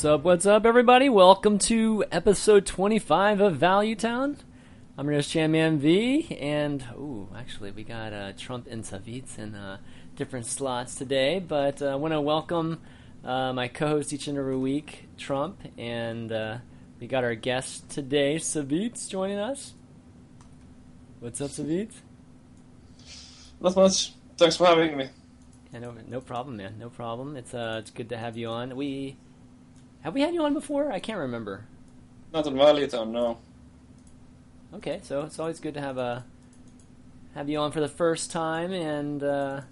What's up, everybody? Welcome to episode 25 of Value Town. I'm your host, Chanman V, and, actually, we got Trump and Savitz in different slots today, but I want to welcome my co-host each and every week, Trump, and we got our guest today, Savitz, joining us. What's up, Savitz? Not much. Thanks for having me. Yeah, no problem, man. No problem. It's good to have you on. Have we had you on before? I can't remember. Not on Value Town, no. Okay, so it's always good to have you on for the first time, and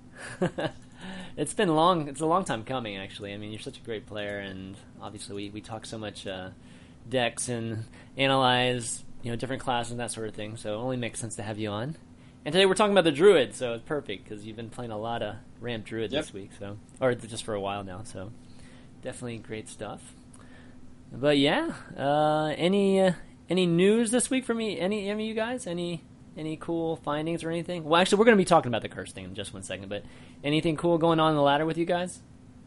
it's been long. It's a long time coming, actually. I mean, you're such a great player, and obviously we talk so much decks and analyze different classes and that sort of thing. So it only makes sense to have you on. And today we're talking about the Druid, so it's perfect because you've been playing a lot of Ramp Druid this week, or just for a while now. So definitely great stuff. But yeah, any news this week from any of you guys? Any cool findings or anything? Well, actually, we're going to be talking about the curse thing in just 1 second. But anything cool going on in the ladder with you guys?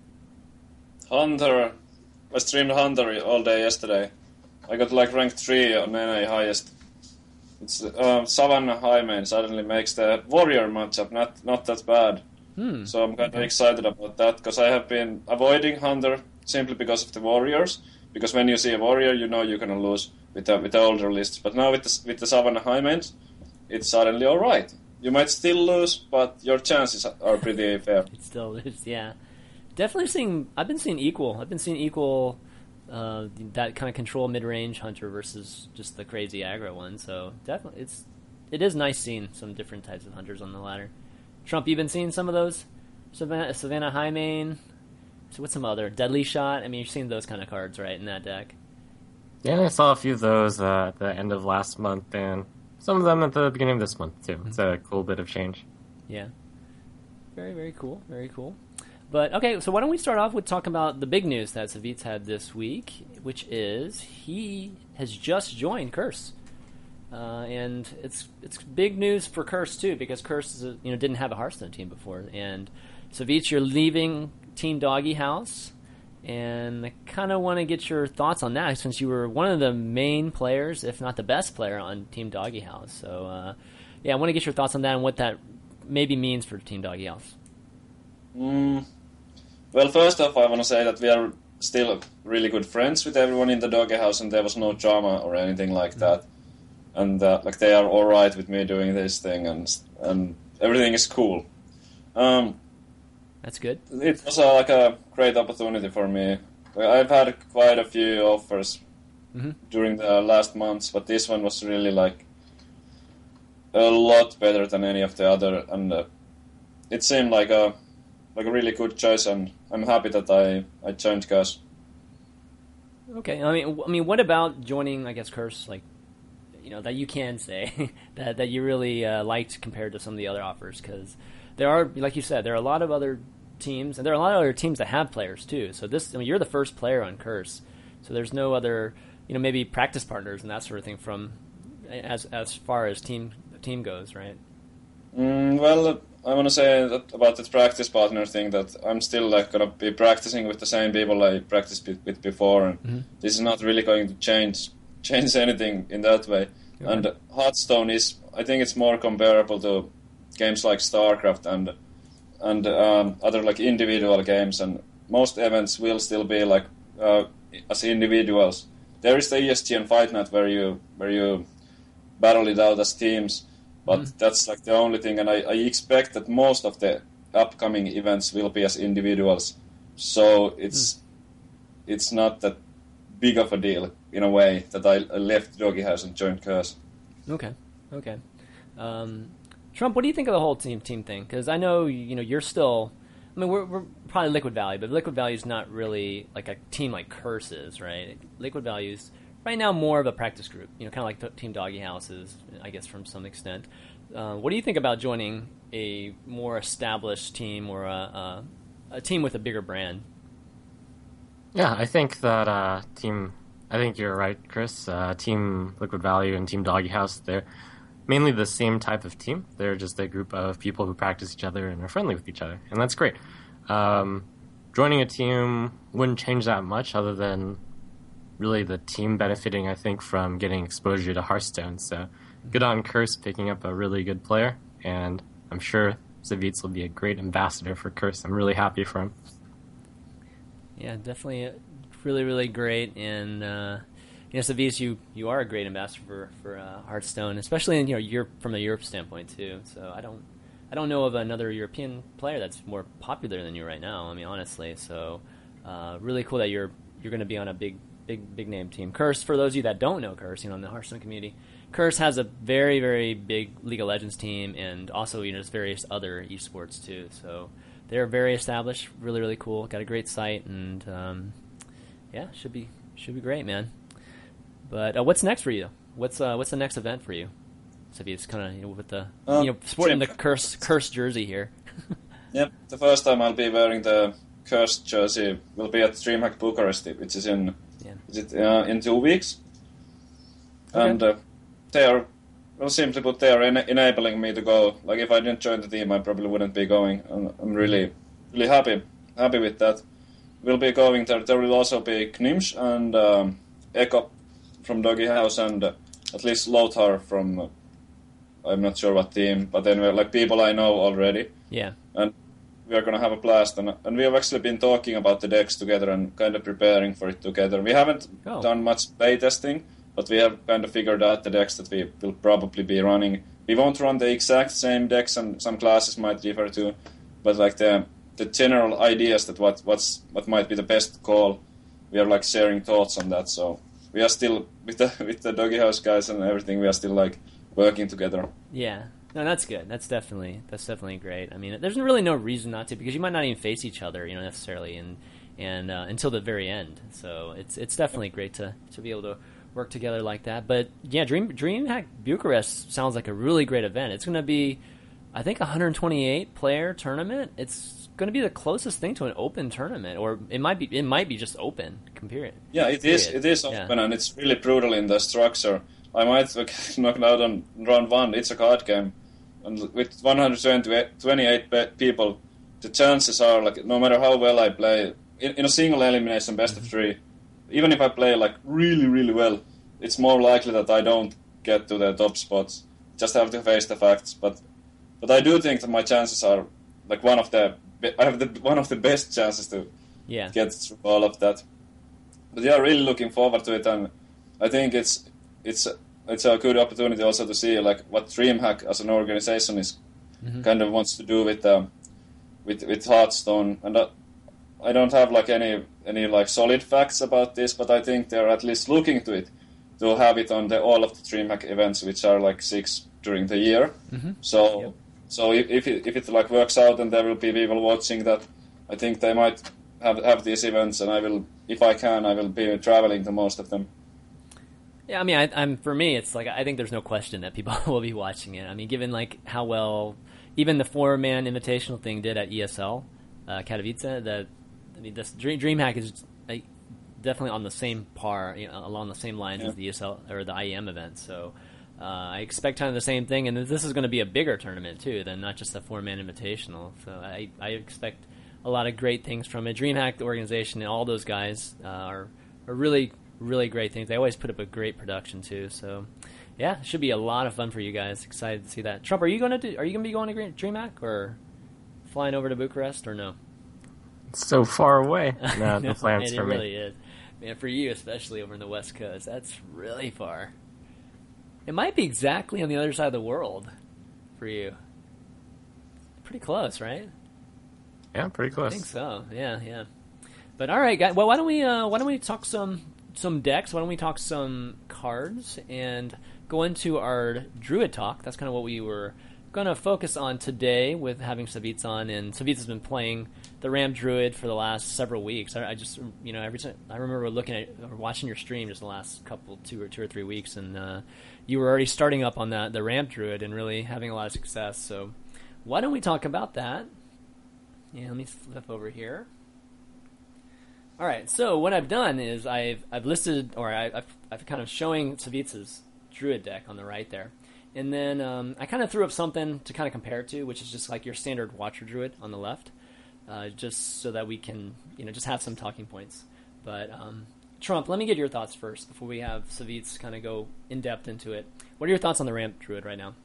Hunter. I streamed Hunter all day yesterday. I got rank 3 on NA highest. It's Savannah Highmane suddenly makes the warrior matchup not that bad. So I'm kind of excited about that because I have been avoiding Hunter simply because of the warriors. Because when you see a warrior, you know you're gonna lose with the older lists. But now with the Savannah Highmanes, it's suddenly all right. You might still lose, but your chances are pretty fair. It still is, yeah. Definitely I've been seeing equal. That kind of control mid-range hunter versus just the crazy aggro one. So definitely, it is nice seeing some different types of hunters on the ladder. Trump, you've been seeing some of those? Savannah Highmane. So what's some other? Deadly Shot? I mean, you've seen those kind of cards, right, in that deck? Yeah, I saw a few of those at the end of last month, and some of them at the beginning of this month, too. Mm-hmm. It's a cool bit of change. Yeah. Very, very cool. Very cool. But, okay, so why don't we start off with talking about the big news that Savitz had this week, which is he has just joined Curse. And it's big news for Curse, too, because Curse didn't have a Hearthstone team before. And Savitz, you're leaving Team Doggy House, and I kind of want to get your thoughts on that, since you were one of the main players, if not the best player, on Team Doggy House. So, I want to get your thoughts on that and what that maybe means for Team Doggy House. Well, first off, I want to say that we are still really good friends with everyone in the Doggy House, and there was no drama or anything like that. And they are all right with me doing this thing, and everything is cool. That's good. It was a great opportunity for me. I've had quite a few offers during the last months, but this one was really a lot better than any of the other, and it seemed like a really good choice, and I'm happy that I joined Curse. Okay, I mean, what about joining, I guess, Curse, that you can say that you really liked compared to some of the other offers? Because there are, like you said, there are a lot of other teams, and there are a lot of other teams that have players too. So you're the first player on Curse, so there's no other, maybe practice partners and that sort of thing from as far as team goes, right? Well, I want to say that about the practice partner thing, that I'm still gonna be practicing with the same people I practiced with before, and this is not really going to change anything in that way. Okay. And Hearthstone I think it's more comparable to games like StarCraft and other individual games, and most events will still be as individuals. There is the ESGN Fight Night where you battle it out as teams, but that's the only thing, and I expect that most of the upcoming events will be as individuals, so it's not that big of a deal in a way that I left Doggy House and joined Curse. Okay. Trump, what do you think of the whole team thing? Because I know you're still. I mean, we're probably Liquid Valley, but Liquid Valley is not really like a team like Curse is, right? Liquid Valley is right now more of a practice group, kind of like Team Doggy House is, I guess, from some extent. What do you think about joining a more established team or a team with a bigger brand? Yeah, I think that team. I think you're right, Chris. Team Liquid Valley and Team Doggy House, they're mainly the same type of team. They're just a group of people who practice each other and are friendly with each other, and that's great. joining a team wouldn't change that much, other than really the team benefiting, I think, from getting exposure to Hearthstone. So good on Curse picking up a really good player, and I'm sure Zavitz will be a great ambassador for Curse. I'm really happy for him. Yeah, definitely really, really great. And Zavitz, you are a great ambassador for Hearthstone, especially in Europe, from a Europe standpoint too. So I don't know of another European player that's more popular than you right now. I mean, honestly. So really cool that you're going to be on a big name team. Curse, for those of you that don't know Curse, in the Hearthstone community, Curse has a very, very big League of Legends team, and also just various other esports too. So they're very established, really, really cool. Got a great site, and should be great, man. But what's next for you? What's the next event for you? So it's kind of with the sporting the Curse jersey here. Yep, the first time I'll be wearing the Curse jersey will be at DreamHack Bucharest, which is in in 2 weeks. Okay. And they are, well, simply put, they are enabling me to go. Like, if I didn't join the team, I probably wouldn't be going. And I'm really, really happy with that. We'll be going there. There will also be Knimsh and Echo from Doggy House, and at least Lothar from I'm not sure what team, but anyway, like people I know already. Yeah. And we are going to have a blast, and we have actually been talking about the decks together and kind of preparing for it together. We haven't done much play testing, but we have kind of figured out the decks that we will probably be running. We won't run the exact same decks, and some classes might differ too, but like the general ideas that what might be the best call, we are like sharing thoughts on that. So we are still with the Doggy House guys and everything. We are still like working together. Yeah. No, that's good. That's definitely great. I mean, there's really no reason not to, because you might not even face each other, necessarily, and until the very end. So it's definitely great to be able to work together like that. But yeah, DreamHack Bucharest sounds like a really great event. It's going to be, I think, a 128 player tournament. It's going to be the closest thing to an open tournament, or it might be just open. Period. Yeah, it is open, and it's really brutal in the structure. I might knock out on round 1. It's a card game, and with 128 people, the chances are, like, no matter how well I play in a single elimination best of 3, even if I play like really, really well, it's more likely that I don't get to the top spots. Just have to face the facts. But I do think that my chances are like one of the best chances to get through all of that. But yeah, really looking forward to it, and I think it's a good opportunity also to see like what DreamHack as an organization is kind of wants to do with Hearthstone. And I don't have like any like solid facts about this, but I think they're at least looking to it to have it on all of the DreamHack events, which are like 6 during the year. So if it like works out and there will be people watching that, I think they might have these events, and I will be traveling to most of them. Yeah, I mean, I'm for me, it's like I think there's no question that people will be watching it. I mean, given like how well even the 4-man invitational thing did at ESL Katowice, this DreamHack is definitely on the same par, along the same lines as the ESL or the IEM event. So I expect kind of the same thing, and this is going to be a bigger tournament too than not just a 4-man invitational. So I expect a lot of great things from it. DreamHack, the organization, and all those guys are really, really great things. They always put up a great production too. So yeah, it should be a lot of fun for you guys. Excited to see that. Trump, are you going to be going to DreamHack or flying over to Bucharest or no? It's so far away. No, the plans for me. It really is. Man, for you especially over in the West Coast, that's really far. It might be exactly on the other side of the world for you. Pretty close, right? Yeah, pretty close. I think so. Yeah. But all right, guys. Well, why don't we talk some decks? Why don't we talk some cards and go into our Druid talk? That's kind of what we were going to focus on today with having Zavitz on, and Zavitz has been playing the Ram Druid for the last several weeks. I just every time I remember looking at or watching your stream just the last two or 3 weeks, and you were already starting up on the Ram Druid and really having a lot of success. So why don't we talk about that? Yeah, let me flip over here. All right, so what I've done is I've listed, or I've kind of showing Zavitz's Druid deck on the right there. And then I kind of threw up something to kind of compare it to, which is just like your standard Watcher Druid on the left. just so that we can, just have some talking points. But Trump, let me get your thoughts first before we have Savitz kind of go in depth into it. What are your thoughts on the Ramp Druid right now?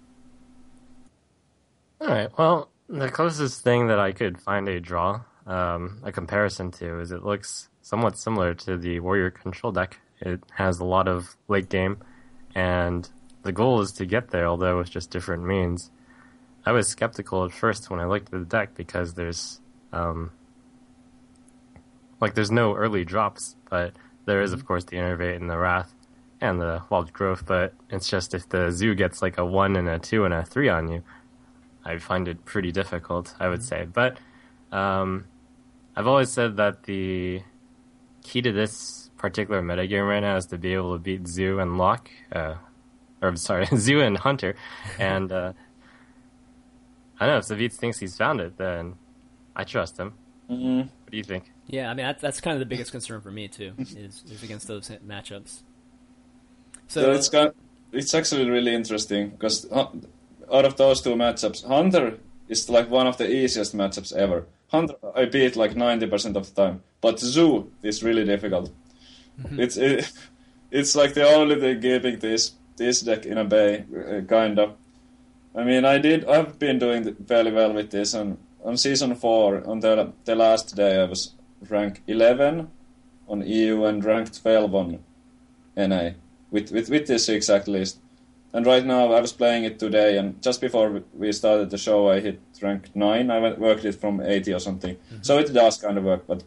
All right. Well, the closest thing that I could find a comparison to, is it looks somewhat similar to the Warrior Control deck. It has a lot of late game, and the goal is to get there, although with just different means. I was skeptical at first when I looked at the deck because there's no early drops, but there is, of course, the Innervate and the Wrath and the Wild Growth, but it's just if the Zoo gets like a 1 and a 2 and a 3 on you, I find it pretty difficult, I would say. But I've always said that the key to this particular metagame right now is to be able to beat Zoo and Locke, Zoo and Hunter, and I don't know, if Savitz thinks he's found it, then I trust him. Mm-hmm. What do you think? Yeah, I mean, that's kind of the biggest concern for me, too, is against those matchups. So it's actually really interesting, because out of those two matchups, Hunter is like one of the easiest matchups ever. Hunter I beat like 90% of the time, but Zoo is really difficult. Mm-hmm. It's like the only thing keeping this deck in a bay, kind of. I mean, I've been doing fairly well with this, and on Season 4, on the last day, I was rank 11 on EU and ranked 12 on NA, with this exact list. And right now, I was playing it today, and just before we started the show, I hit rank 9. I worked it from 80 or something. Mm-hmm. So it does kind of work, but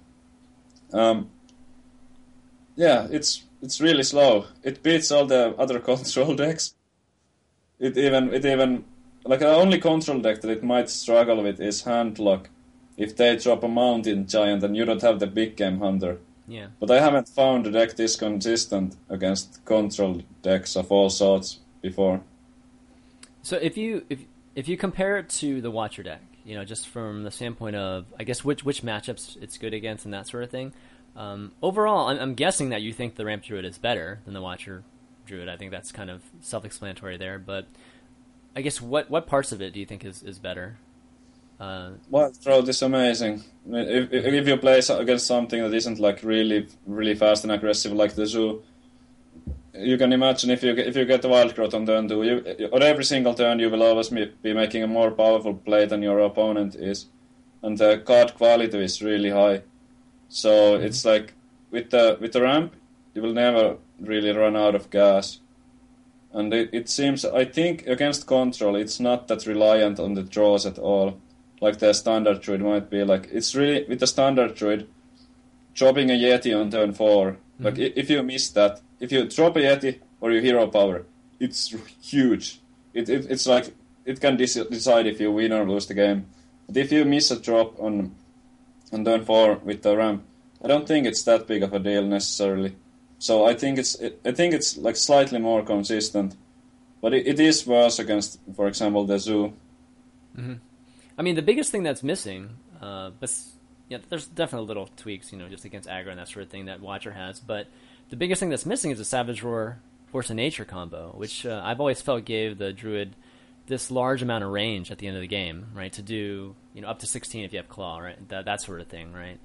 yeah, it's really slow. It beats all the other control decks. It even like the only control deck that it might struggle with is Handlock, if they drop a Mountain Giant and you don't have the big game Hunter. Yeah. But I haven't found a deck this consistent against control decks of all sorts before. So if you compare it to the Watcher deck, just from the standpoint of, I guess, which matchups it's good against and that sort of thing, overall, I'm guessing that you think the Ramp Druid is better than the Watcher Druid. I think that's kind of self-explanatory there, but I guess what parts of it do you think is better? Wild Growth is amazing. I mean, if you play against something that isn't like really really fast and aggressive like the Zoo, you can imagine if you get the Wild Growth on turn 2, on every single turn you will always be making a more powerful play than your opponent is, and the card quality is really high. So it's like with the Ramp, you will never really run out of gas. And it seems, I think, against control, it's not that reliant on the draws at all, like the Standard Druid might be. Like, it's really, with the Standard Druid, dropping a Yeti on turn 4, mm-hmm. like, if you miss that, if you drop a Yeti or you hero power, it's huge. It's like, it can decide if you win or lose the game. But if you miss a drop on turn 4 with the Ramp, I don't think it's that big of a deal necessarily. So I think it's like slightly more consistent, but it is worse against, for example, the Zoo. Mm-hmm. I mean, the biggest thing that's missing, but yeah, there's definitely little tweaks, just against aggro and that sort of thing that Watcher has. But the biggest thing that's missing is a Savage Roar Force of Nature combo, which I've always felt gave the Druid this large amount of range at the end of the game, right? To do up to 16 if you have Claw, right? That sort of thing, right?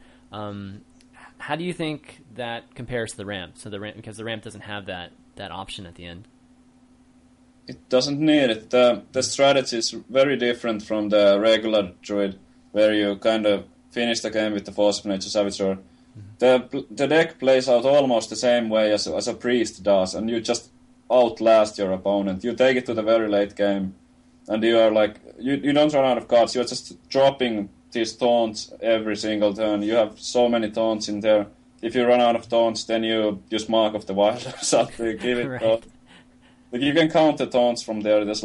How do you think that compares to the Ramp? So because the Ramp doesn't have that option at the end. It doesn't need it. The strategy is very different from the regular Druid, where you kind of finish the game with the Force of Nature Savage Roar. Mm-hmm. The deck plays out almost the same way as a Priest does, and you just outlast your opponent. You take it to the very late game, and you are like, you don't run out of cards. You're just dropping these taunts every single turn. You have so many taunts in there. If you run out of taunts, then you use Mark of the Wild or something. Give it right. Like, you can count the taunts from there. There's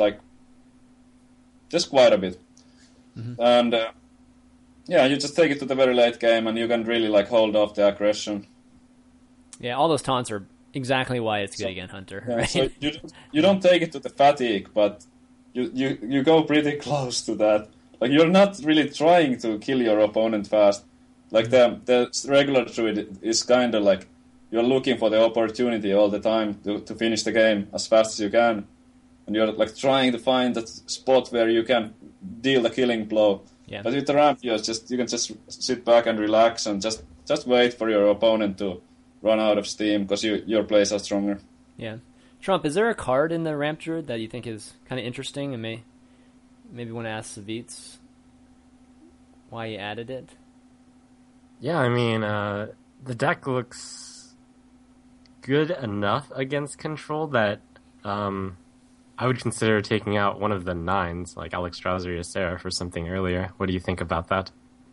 quite a bit. Mm-hmm. And yeah, you just take it to the very late game, and you can really like hold off the aggression. Yeah, all those taunts are exactly why it's good against Hunter. Yeah, right? So you don't take it to the fatigue, but you go pretty close to that. Like, you're not really trying to kill your opponent fast. Like, the regular Druid is kind of like, you're looking for the opportunity all the time to finish the game as fast as you can. And you're like trying to find that spot where you can deal the killing blow. Yeah. But with the ramp, you can just sit back and relax and just wait for your opponent to run out of steam because your plays are stronger. Yeah. Trump, is there a card in the Ramp Druid that you think is kind of interesting and maybe want to ask Savitz why you added it? Yeah, I mean, the deck looks good enough against control that I would consider taking out one of the 9s, like Alexstrasza or Ysera, for something earlier. What do you think about that?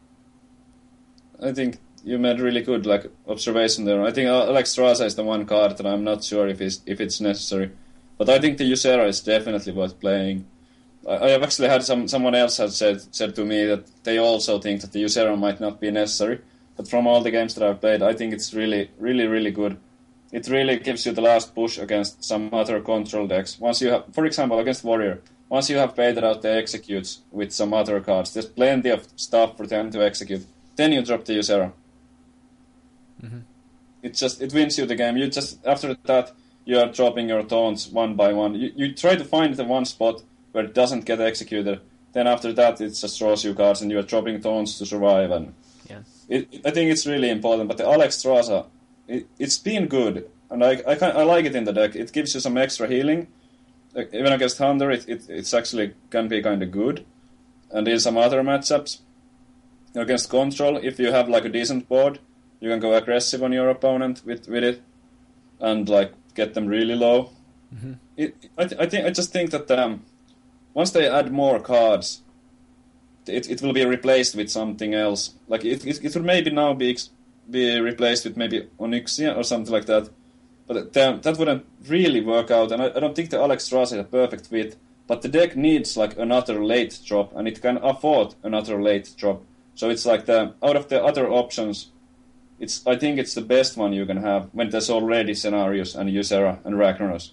I think you made really good observation there. I think Alexstrasza is the one card that I'm not sure if it's necessary. But I think the Ysera is definitely worth playing. I have actually had someone else has said to me that they also think that the Ysera might not be necessary. But from all the games that I've played, I think it's really, really, really good. It really gives you the last push against some other control decks. Once you have, for example, against Warrior, once you have baited out the executes with some other cards, there's plenty of stuff for them to execute. Then you drop the Ysera. Mm-hmm. It wins you the game. You just after that you are dropping your taunts one by one. You try to find the one spot where it doesn't get executed. Then after that it just draws you cards and you are dropping taunts to survive. And yeah. I think it's really important. But the Alexstrasza, it's been good, and I like it in the deck. It gives you some extra healing. Even against Hunter, it's actually can be kind of good. And in some other matchups, against Control, if you have a decent board, you can go aggressive on your opponent with it, and get them really low. Mm-hmm. I just think that once they add more cards, it will be replaced with something else. It will maybe now be replaced with maybe Onyxia or something like that. But that wouldn't really work out, and I don't think the Alexstrasza is a perfect fit. But the deck needs another late drop, and it can afford another late drop. So it's out of the other options, I think it's the best one you can have when there's already Scenarios and Ysera and Ragnaros.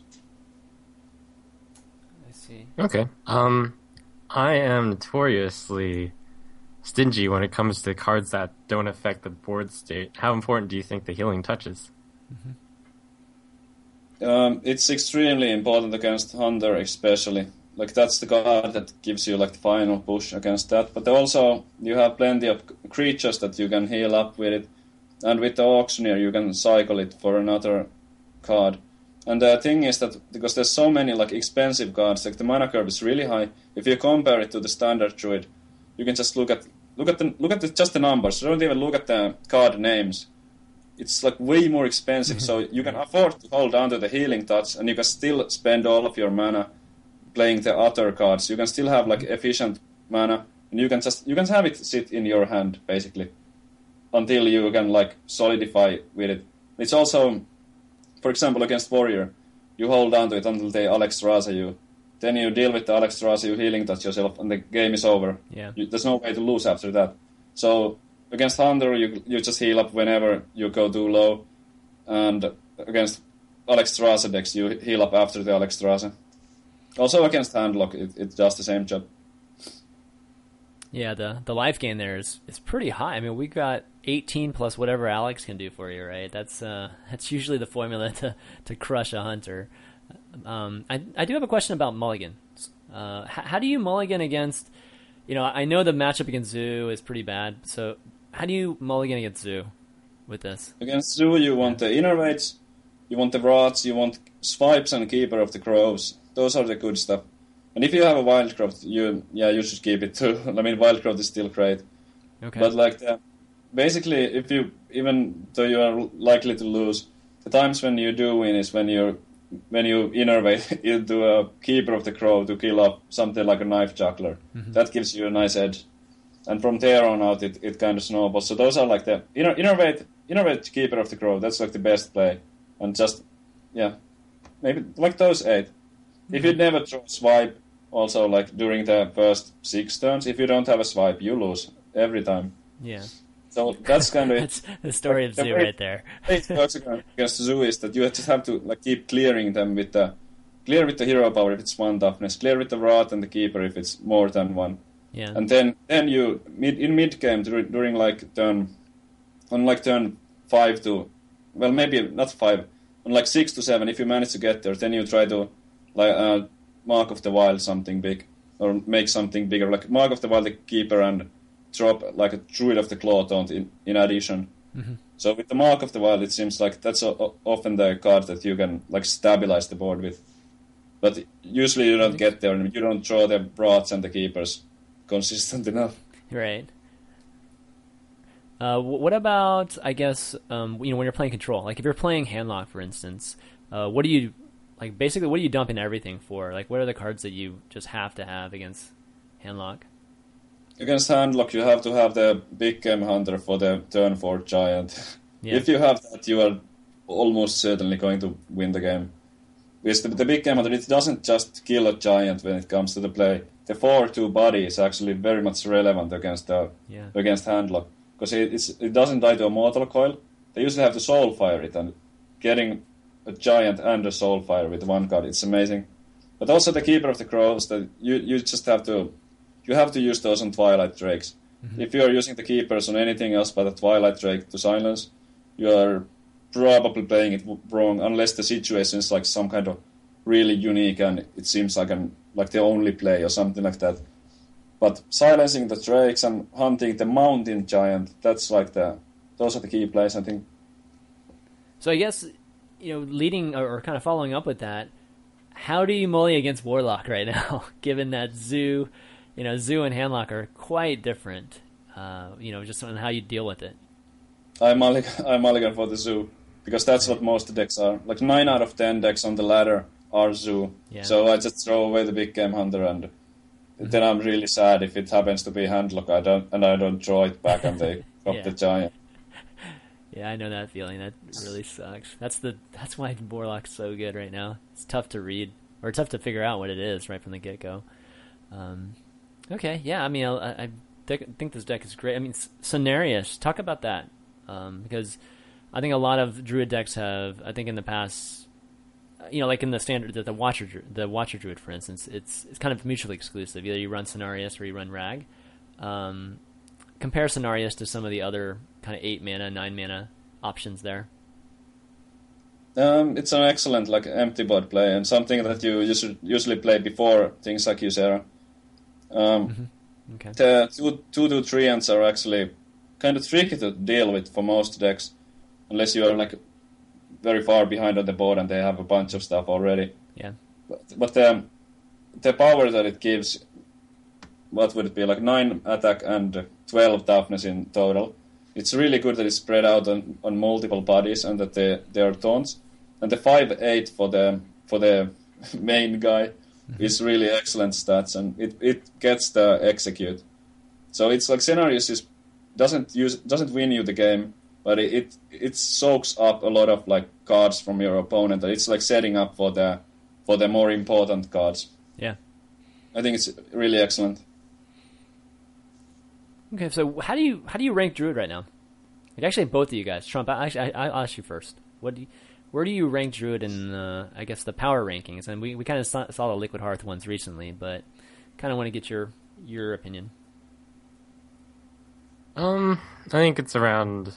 I see. Okay. I am notoriously stingy when it comes to cards that don't affect the board state. How important do you think the Healing Touch is? Mm-hmm. It's extremely important against Hunter, especially. That's the card that gives you the final push against that. But also you have plenty of creatures that you can heal up with it, and with the Auctioneer you can cycle it for another card. And the thing is that because there's so many expensive cards, the mana curve is really high. If you compare it to the standard Druid, you can just look at just the numbers. Don't even look at the card names. It's way more expensive, so you can afford to hold on to the Healing Touch, and you can still spend all of your mana playing the other cards. You can still have efficient mana, and you can have it sit in your hand basically until you can solidify with it. It's also, for example, against Warrior, you hold on to it until they Alexstrasza you. Then you deal with the Alexstrasza, you Healing Touch yourself, and the game is over. Yeah. There's no way to lose after that. So against Hunter, you just heal up whenever you go too low, and against Alexstrasza decks, you heal up after the Alexstrasza. Also against Handlock, it does the same job. Yeah, the life gain there is pretty high. I mean, we got 18 plus whatever Alex can do for you, right? That's usually the formula to crush a Hunter. I do have a question about mulligan. How do you mulligan against? I know the matchup against Zoo is pretty bad. So how do you mulligan against Zoo with this? Against Zoo, you want the Innervates, you want the Wraths, you want Swipes and Keeper of the Crows. Those are the good stuff. And if you have a Wildcraft, you should keep it too. I mean, Wildcraft is still great. Okay. But basically, even though you are likely to lose, the times when you do win is when you innervate into a Keeper of the Crow to kill off something like a Knife Juggler. Mm-hmm. That gives you a nice edge. And from there on out, it kind of snowballs. So those are the innervate Keeper of the Crow. That's the best play. And just, maybe those 8. Mm-hmm. If you never draw Swipe, also during the first 6 turns, if you don't have a Swipe, you lose every time. Yeah. So that's kind of that's the story of Zoo right there. It works against Zoo is that you just have to keep clearing them with the hero power if it's 1 toughness, clear with the Wrath and the Keeper if it's more than 1. Yeah. And then you in mid game during turn 5 to, well, maybe not 5, on 6 to 7, if you manage to get there, then you try to Mark of the Wild something big. or make something bigger, like Mark of the Wild the Keeper and drop like a Druid of the Claw taunt in addition. Mm-hmm. So with the Mark of the Wild, it seems like that's often the card that you can like stabilize the board with. But usually you don't get there, and you don't draw the Broads and the Keepers consistent enough. Right. What about, I guess, when you're playing Control? Like if you're playing Handlock, for instance, what do you basically what do you dump in everything for? Like what are the cards that you just have to have against Handlock? Against Handlock, you have to have the Big Game Hunter for the turn 4 Giant. Yeah. If you have that, you are almost certainly going to win the game. Because the Big Game Hunter, it doesn't just kill a Giant when it comes to the play. The 4/2 body is actually very much relevant against Handlock. Because it doesn't die to a Mortal Coil. They usually have to Soulfire it, and getting a Giant and a Soulfire with one card, it's amazing. But also the Keeper of the Crows, that you just have to... You have to use those on Twilight Drakes. Mm-hmm. If you are using the Keepers on anything else but a Twilight Drake to silence, you are probably playing it wrong, unless the situation is like some kind of really unique and it seems like the only play or something like that. But silencing the Drakes and hunting the Mountain Giant, that's like those are the key plays, I think. So I guess, leading or kind of following up with that, how do you mully against Warlock right now, given that Zoo and Handlock are quite different, just on how you deal with it? I'm mulligan for the Zoo, because that's what most decks are. Like 9 out of 10 decks on the ladder are Zoo. Yeah. So I just throw away the Big Game Hunter, and then I'm really sad if it happens to be Handlock. I don't draw it back, and they drop the Giant. Yeah, I know that feeling. That really sucks. That's why Warlock's so good right now. It's tough to read, or tough to figure out what it is right from the get-go. Okay, yeah, I mean, I think this deck is great. I mean, Cenarius, talk about that, because I think a lot of Druid decks have, I think in the past, like in the standard, the Watcher Druid, for instance, it's kind of mutually exclusive. Either you run Cenarius or you run Rag. Compare Cenarius to some of the other kind of 8 mana, 9 mana options there. It's an excellent empty board play, and something that you usually play before things like Ysera. Okay. The 2/3 ants are actually kind of tricky to deal with for most decks, unless you are very far behind on the board and they have a bunch of stuff already. Yeah. But the power that it gives, what would it be, 9 attack and 12 toughness in total. It's really good that it's spread out on multiple bodies and that they are taunts. And the 5/8 for the main guy is really excellent stats, and it gets the execute. So it's like Cenarius doesn't win you the game, but it soaks up a lot of cards from your opponent. It's setting up for the more important cards. Yeah, I think it's really excellent. Okay, so how do you rank Druid right now? Actually, both of you guys, Trump. I'll ask you first. Where do you rank Druid in I guess the power rankings? And we kind of saw the Liquid Hearth ones recently, but kind of want to get your opinion. I think it's around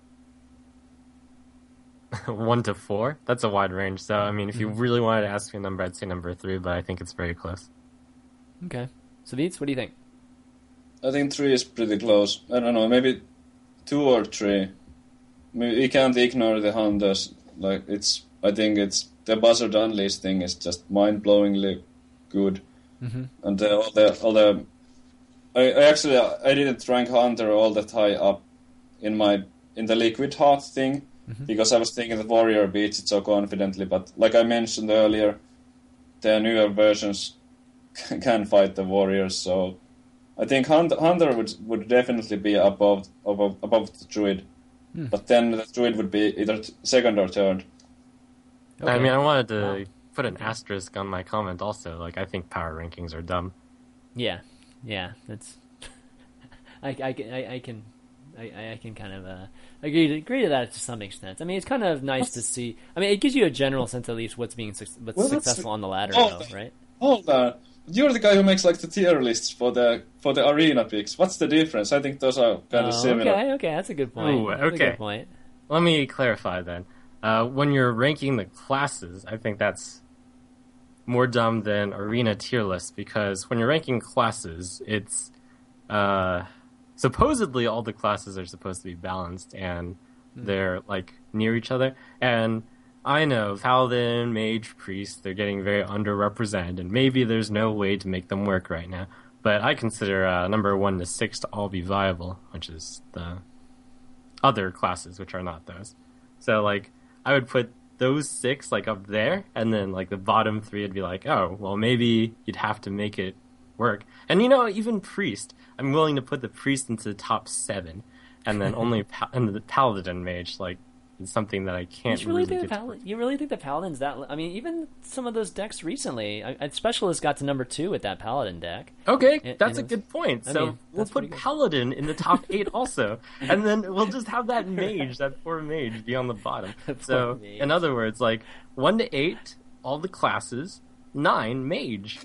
1 to 4. That's a wide range. So I mean, if you really wanted to ask me a number, I'd say number 3, but I think it's very close. Okay, Savitz, what do you think? I think 3 is pretty close. I don't know, maybe 2 or 3. We can't ignore the Hunters. I think it's the Buzzard Unleashed thing is just mind-blowingly good, and all the. I didn't rank Hunter all that high up in the Liquid Heart thing, because I was thinking that Warrior beats it so confidently. But like I mentioned earlier, the newer versions can fight the Warriors, so I think Hunter would definitely be above the Druid. But then the Druid would be either second or third. Okay. I mean, I wanted to put an asterisk on my comment also. I think power rankings are dumb. Yeah, that's. I can kind of agree to that to some extent. I mean, it's kind of nice to see. I mean, it gives you a general sense at least what's successful on the ladder, right? Hold on. You're the guy who makes the tier lists for the arena picks. What's the difference? I think those are kind of similar. Okay, that's a good point. Ooh, okay. That's a good point. Let me clarify then. When you're ranking the classes, I think that's more dumb than arena tier lists, because when you're ranking classes, it's supposedly all the classes are supposed to be balanced and they're like near each other. And I know Paladin, Mage, Priest, they're getting very underrepresented, and maybe there's no way to make them work right now. But I consider number 1 to 6 to all be viable, which is the other classes, which are not those. So like I would put those 6 like up there, and then like the bottom 3 would be like, oh, well, maybe you'd have to make it work. And even Priest, I'm willing to put the Priest into the top 7, and then only and the Paladin Mage like is something that I can't you really think the Paladin's that? I mean, even some of those decks recently, Specialist got to number 2 with that Paladin deck. Okay, that's a good point. So we'll put Paladin in the top 8 also, and then we'll just have that Mage, that poor Mage, be on the bottom. So in other words, like 1 to 8, all the classes, 9 Mage.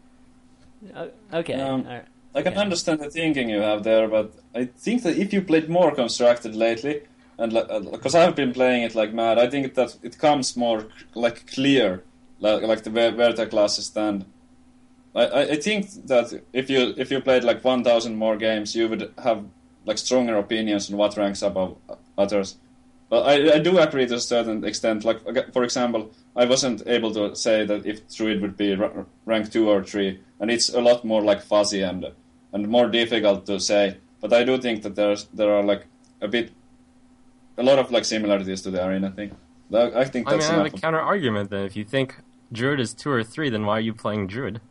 Okay. All right. I can understand the thinking you have there, but I think that if you played more Constructed lately, and because I've been playing it like mad, I think that it comes more like clear, like where the classes stand. I think that if you played like 1,000 more games, you would have like stronger opinions on what ranks above others. But I do agree to a certain extent. Like for example, I wasn't able to say that if Druid would be rank 2 or 3, and it's a lot more like fuzzy and more difficult to say. But I do think that there are like a lot of like similarities to the arena thing. I think that's I have a counter argument then. If you think Druid is 2 or 3, then why are you playing Druid?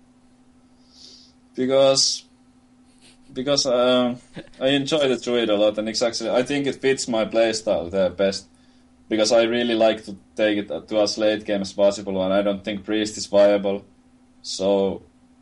Because I enjoy the Druid a lot, and exactly I think it fits my playstyle the best. Because I really like to take it to as late game as possible, and I don't think Priest is viable. So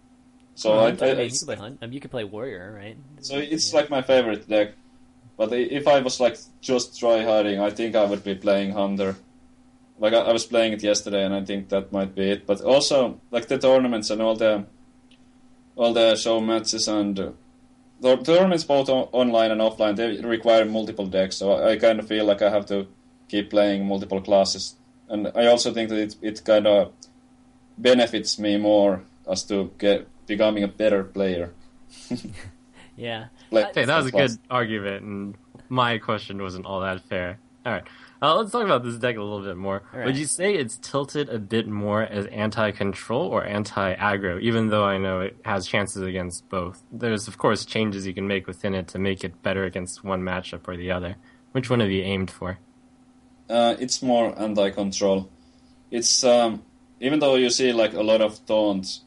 you could play Warrior, right? So it's like my favorite deck. But if I was like just tryharding, I think I would be playing Hunter. Like I was playing it yesterday, and I think that might be it. But also like the tournaments and all the show matches and the tournaments both online and offline, they require multiple decks. So I kind of feel like I have to keep playing multiple classes. And I also think that it kind of benefits me more as to becoming a better player. Yeah. Hey, that was a good argument, and my question wasn't all that fair. All right, let's talk about this deck a little bit more. Right. Would you say it's tilted a bit more as anti-control or anti-aggro, even though I know it has chances against both? There's, of course, changes you can make within it to make it better against one matchup or the other. Which one have you aimed for? It's more anti-control. It's even though you see like a lot of taunts,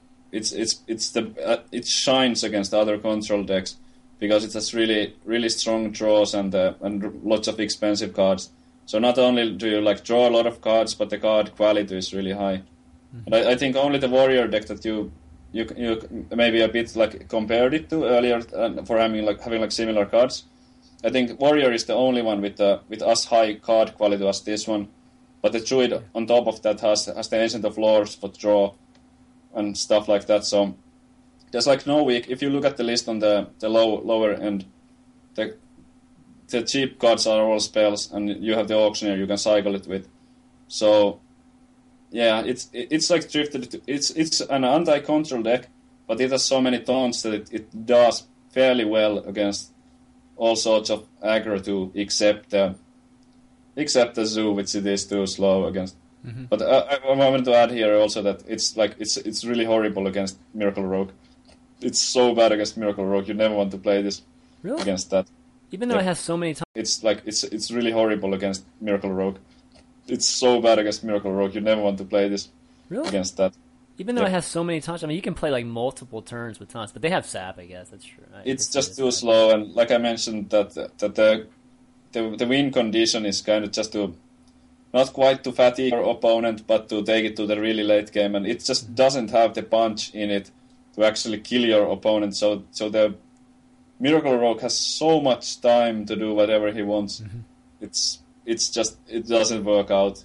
it shines against other control decks because it has really strong draws and lots of expensive cards. So not only do you like draw a lot of cards, but the card quality is really high. Mm-hmm. And I think only the Warrior deck that you maybe a bit like compared it to earlier for having similar cards. I think Warrior is the only one with as high card quality as this one. But the Druid on top of that has the Ancient of Lords for draw and stuff like that. So there's like no weak. If you look at the list on the lower end, the cheap cards are all spells, and you have the Auctioneer you can cycle it with. So yeah, it's like drifted. It's an anti-control deck, but it has so many taunts that it does fairly well against all sorts of aggro too, except the Zoo, which it is too slow against. Mm-hmm. But I wanted to add here also that it's really horrible against Miracle Rogue. It's so bad against Miracle Rogue. You never want to play this against that. Even though it has so many times. It's really horrible against Miracle Rogue. It's so bad against Miracle Rogue. You never want to play this against that. Even though it has so many taunts, I mean, you can play like multiple turns with taunts, but they have sap, I guess. That's true. It's just too slow, and like I mentioned, that the win condition is kind of just to not quite to fatigue your opponent, but to take it to the really late game, and it just doesn't have the punch in it to actually kill your opponent. So the Miracle Rogue has so much time to do whatever he wants. Mm-hmm. It doesn't work out.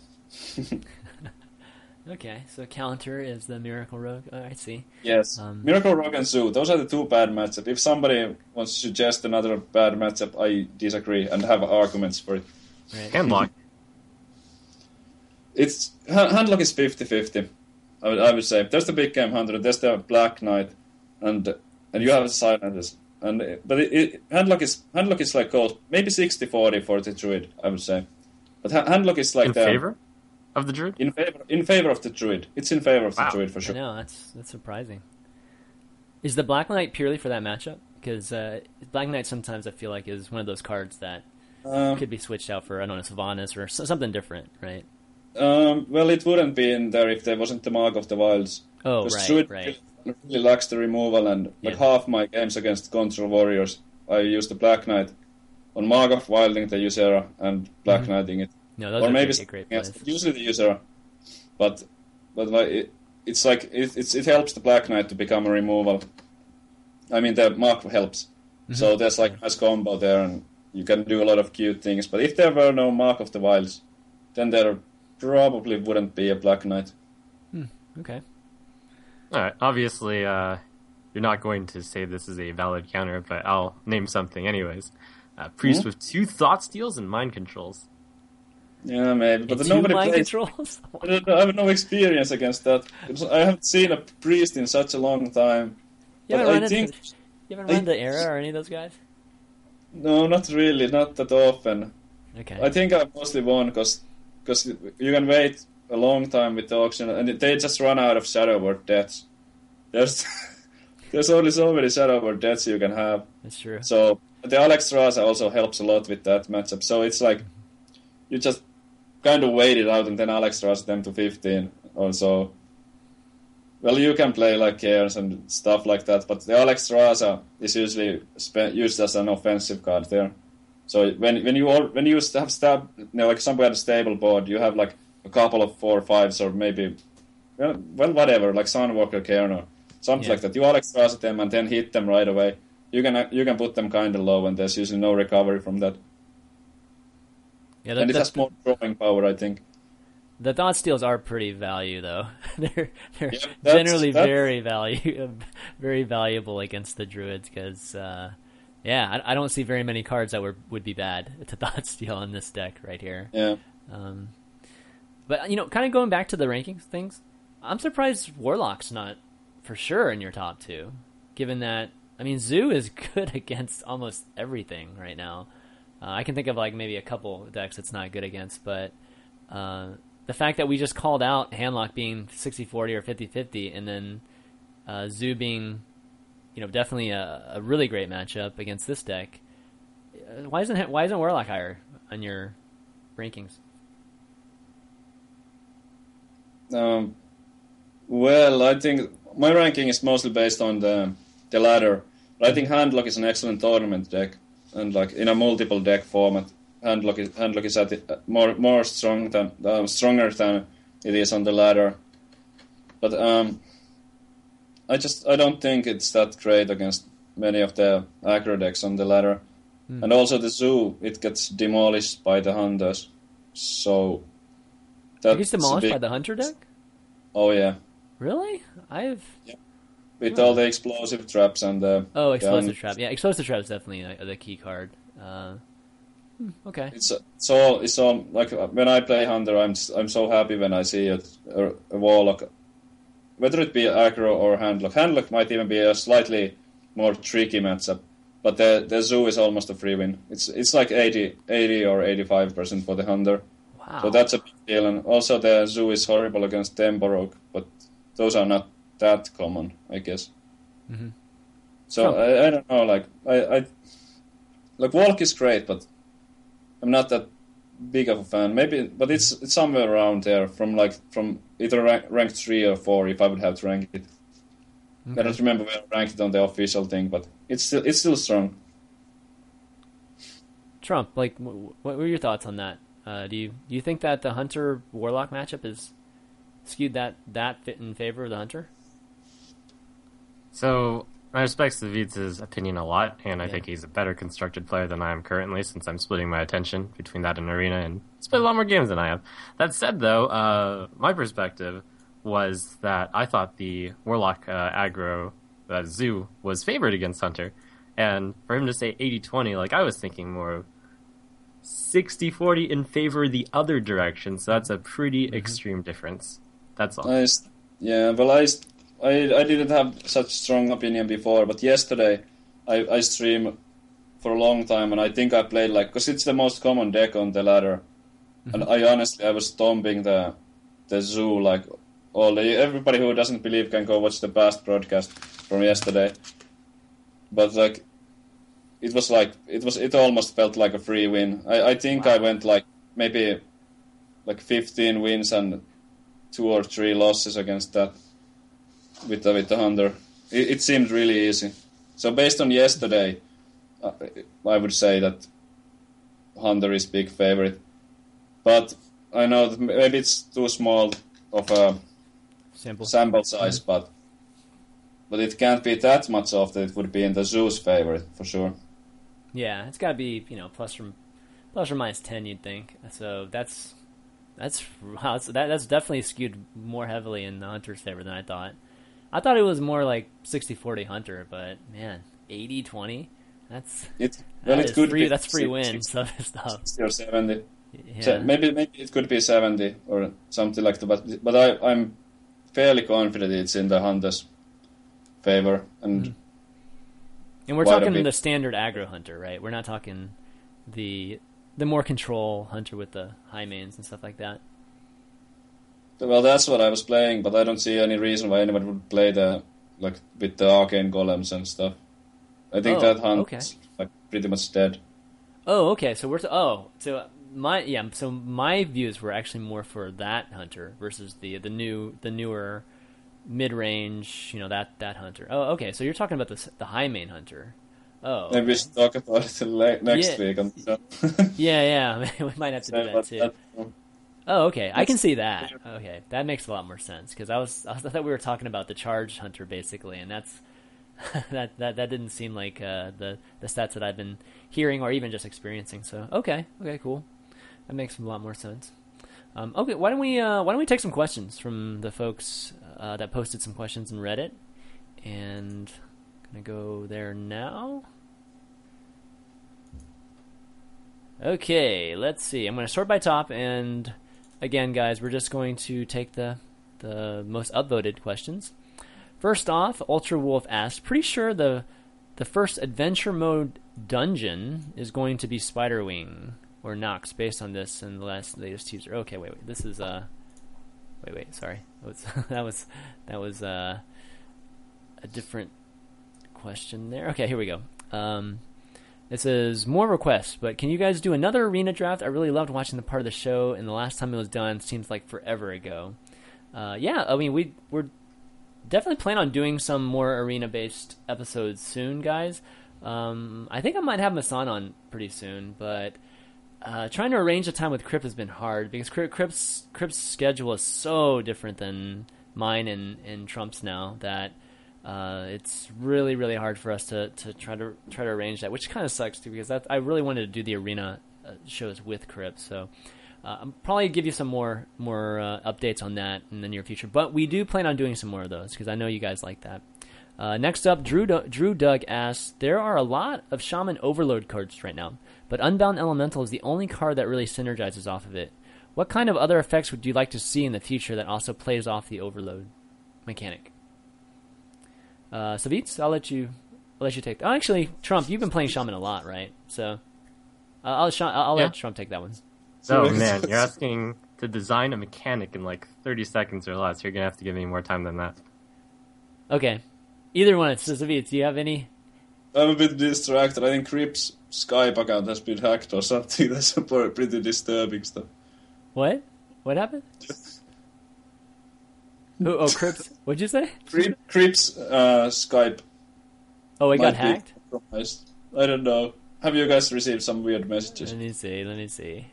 Okay, so counter is the Miracle Rogue. Oh, I see. Yes, Miracle Rogue and Zoo. Those are the two bad matchups. If somebody wants to suggest another bad matchup, I disagree and have arguments for it. Right. Handlock. Handlock is 50-50. I would say there's the big game hunter, there's the Black Knight, and you have silencers. But handlock is like called maybe 60-40 for the druid, I would say. But handlock is like in favor of the druid. In favor of the druid. It's in favor of the druid for sure. I know that's surprising. Is the Black Knight purely for that matchup? Because Black Knight sometimes I feel like is one of those cards that could be switched out for, I don't know, Sylvanas or something different, right? Well, it wouldn't be in there if there wasn't the Mark of the Wilds. Oh, Druid right. really lacks the removal, and like half my games against Control Warriors, I use the Black Knight on Mark of Wilding the Ysera and Black Knighting it. No, those or are maybe great plays. usually the Ysera, but like it's like it helps the Black Knight to become a removal. I mean, the Mark helps, so there's like a nice combo there, and you can do a lot of cute things. But if there were no Mark of the Wilds, then there probably wouldn't be a Black Knight. Okay. All right. Obviously, you're not going to say this is a valid counter, but I'll name something anyways. Priest with 2 Thought Steals and Mind Controls. Yeah, maybe. But And nobody mind plays. controls? I have no experience against that. I haven't seen a Priest in such a long time. You But haven't I think run into Era or any of those guys? no, not really, not that often. Okay. I think I've mostly won because you can wait a long time with the auction, and they just run out of Shadow Word deaths. There's only so many Shadow Word deaths you can have. That's true. So the Alexstrasza also helps a lot with that matchup. So it's like you just kind of wait it out, and then Alexstrasza them to 15 or so. Well, you can play like Cairns and stuff like that, but the Alexstrasza is usually used as an offensive card there. So when you have stab, like somewhere at a stable board, you have like a couple of 4/5s or maybe well whatever, like Sunwalker Cairn or something like that. You Alexstrasza them and then hit them right away. You can put them kind of low, and there's usually no recovery from that. Yeah, and it has more drawing power, I think. The Thought Steals are pretty value, though. they're that's generally very valuable against the Druids because, I don't see very many cards that would be bad to Thought Steal in this deck right here. Yeah. But kind of going back to the rankings things, I'm surprised Warlock's not for sure in your top 2, given that Zoo is good against almost everything right now. I can think of like maybe a couple decks it's not good against, but the fact that we just called out Handlock being 60-40 or 50-50, and then Zoo being, definitely a really great matchup against this deck. Why isn't Warlock higher on your rankings? Well, I think my ranking is mostly based on the ladder. But I think Handlock is an excellent tournament deck, and like in a multiple deck format, Handlock is at more stronger than it is on the ladder. But I don't think it's that great against many of the aggro decks on the ladder. And also the Zoo, it gets demolished by the Hunters. So it gets demolished by the Hunter deck? Oh yeah. Really? With all the explosive traps and the... Oh, explosive trap. Yeah, explosive trap is definitely the key card. Okay. It's all like when I play Hunter, I'm so happy when I see a Warlock, whether it be aggro or Handlock. Handlock might even be a slightly more tricky matchup, but the Zoo is almost a free win. It's like 80 or 85% for the Hunter. Wow. So that's a big deal. And also the Zoo is horrible against Temporok, but those are not that common, I guess. Mm-hmm. So I don't know. Like I Walk is great, but I'm not that big of a fan. Maybe, but it's somewhere around there from either rank 3 or 4 if I would have to rank it. Okay. I don't remember where I ranked it on the official thing, but it's still strong. Trump, like, what were your thoughts on that? Do you think that the Hunter Warlock matchup is skewed that fit in favor of the Hunter? So I respect Savits's opinion a lot, and I think he's a better constructed player than I am currently, since I'm splitting my attention between that and Arena, and he's played a lot more games than I have. That said, though, my perspective was that I thought the Warlock aggro Zoo was favored against Hunter, and for him to say 80-20, like I was thinking more 60-40 in favor of the other direction, so that's a pretty extreme difference. That's all. Yeah, well, I didn't have such strong opinion before, but yesterday I streamed for a long time, and I think I played like, because it's the most common deck on the ladder, and I was stomping the zoo like everybody who doesn't believe can go watch the past broadcast from yesterday. But like, it almost felt like a free win. I think I went like maybe like 15 wins and 2 or 3 losses against that with the Hunter. It seemed really easy. So based on yesterday, I would say that Hunter is big favorite. But I know that maybe it's too small of a sample size, but it can't be that much off that it would be in the Zoo's favorite for sure. Yeah, it's got to be plus or minus 10, you'd think. So that's definitely skewed more heavily in the Hunter's favor than I thought. I thought it was more like 60-40 Hunter, but man, 80-20. That's free win stuff. 60 or 70. Yeah. So maybe it could be 70 or something like that. But I'm fairly confident it's in the Hunter's favor. And we're talking the standard aggro Hunter, right? We're not talking the more control Hunter with the high mains and stuff like that. Well, that's what I was playing, but I don't see any reason why anyone would play with the arcane golems and stuff. I think that hunt is like pretty much dead. Oh, okay. So my views were actually more for that Hunter versus the newer mid range, that Hunter. Oh, okay. So you're talking about the high main Hunter. Oh, maybe we should talk about it next week. Yeah. We might have to do that too. Oh, okay. I can see that. Okay, that makes a lot more sense because I thought we were talking about the charge Hunter basically, and that's that didn't seem like the stats that I've been hearing or even just experiencing. So okay, cool. That makes a lot more sense. Okay, why don't we take some questions from the folks that posted some questions in Reddit, and gonna go there now. Okay, let's see. I'm gonna sort by top, and again, guys, we're just going to take the most upvoted questions. First off, Ultra Wolf asked, pretty sure the first adventure mode dungeon is going to be Spiderwing or Nox based on this and the latest teaser. Okay, wait. This is wait. Sorry, that was a different question there. Okay, here we go. It says, more requests, but can you guys do another arena draft? I really loved watching the part of the show, and the last time it was done seems like forever ago. Yeah, I mean, we're definitely plan on doing some more arena-based episodes soon, guys. I think I might have Masan on pretty soon, but trying to arrange a time with Crip has been hard, because Crip's schedule is so different than mine and Trump's now that it's really, really hard for us to try to arrange that, which kind of sucks too, because I really wanted to do the arena shows with Crip. So I'll probably give you some more updates on that in the near future. But we do plan on doing some more of those because I know you guys like that. Next up, Drew Doug asks, there are a lot of Shaman Overload cards right now, but Unbound Elemental is the only card that really synergizes off of it. What kind of other effects would you like to see in the future that also plays off the Overload mechanic? Savitz, I'll let you take that. Oh, actually, Trump, you've been playing Shaman a lot, right? So I'll let Trump take that one. Oh man, you're asking to design a mechanic in like 30 seconds or less. You're gonna have to give me more time than that. Okay, either one. So Savitz, do you have any? I'm a bit distracted. I think Crip's Skype account has been hacked or something. That's pretty disturbing stuff. What happened? Oh, Crips. What'd you say? Crip's Skype. Oh, it got hacked? I don't know. Have you guys received some weird messages? Let me see.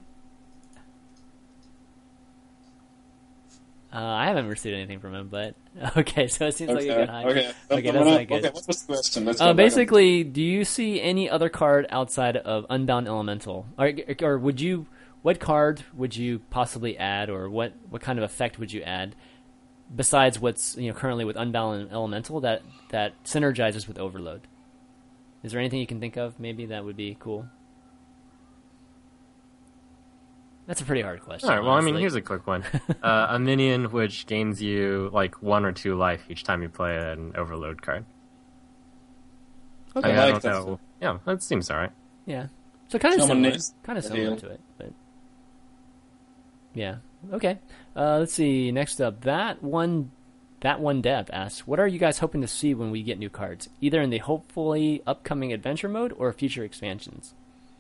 I haven't received anything from him, but okay, so it seems like it got hacked. Okay, that's not good. Okay, what was the question? Basically, do you see any other card outside of Unbound Elemental? Or would you... What card would you possibly add, or what kind of effect would you add besides what's currently with Unbound Elemental that synergizes with Overload? Is there anything you can think of maybe that would be cool? That's a pretty hard question. All right. Well, honestly. here's a quick one. A minion which gains you like 1 or 2 life each time you play an overload card. Okay. I I like don't that. know. Yeah, that seems alright. Yeah. So kind of Someone similar. needs Kind of a similar deal. to it, but yeah. Okay. Let's see. Next up, that one Dev asks, "What are you guys hoping to see when we get new cards, either in the hopefully upcoming adventure mode or future expansions?"